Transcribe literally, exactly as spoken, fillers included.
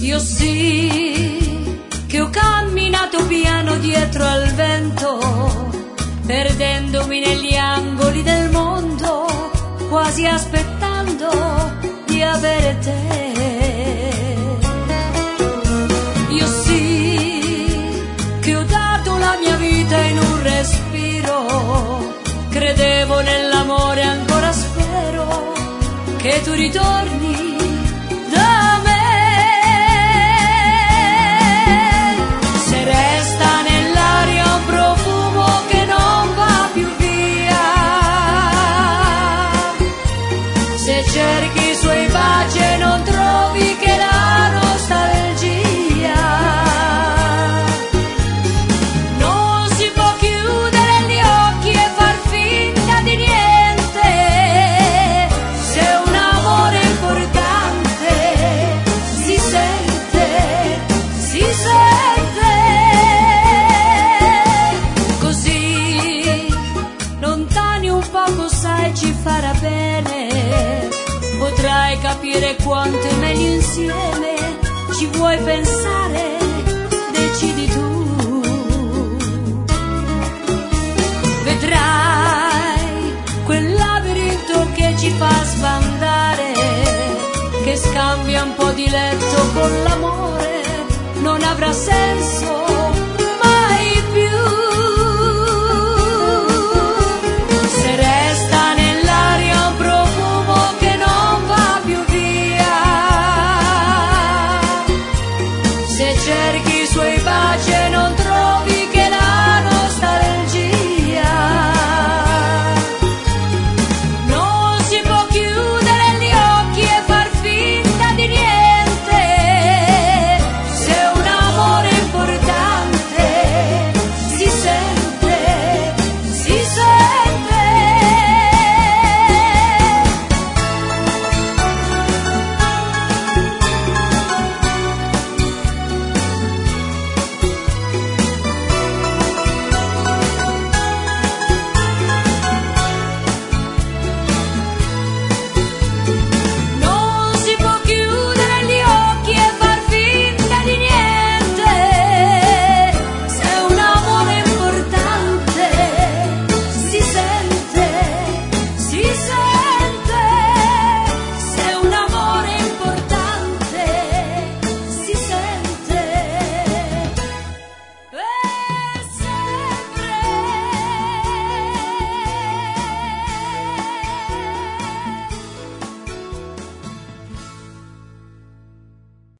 Io sì, che ho camminato piano dietro al vento, perdendomi negli angoli del mondo, quasi aspettando di avere te. Io sì, che ho dato la mia vita in un respiro, credevo nell'amore, ancora spero che tu ritorni da me. Se resta nell'aria un profumo che non va più via, se cerchi i suoi baci e non trovi che la nostalgia, non si può chiudere gli occhi e far finta di niente. Se un amore importante si sente, si sente. Così lontani un poco, sai, ci farà bene. Potrai capire quanto è meglio insieme. Ci vuoi pensare? Decidi tu. Vedrai quel labirinto che ci fa sbandare, che scambia un po' di letto con l'amore. Non avrà senso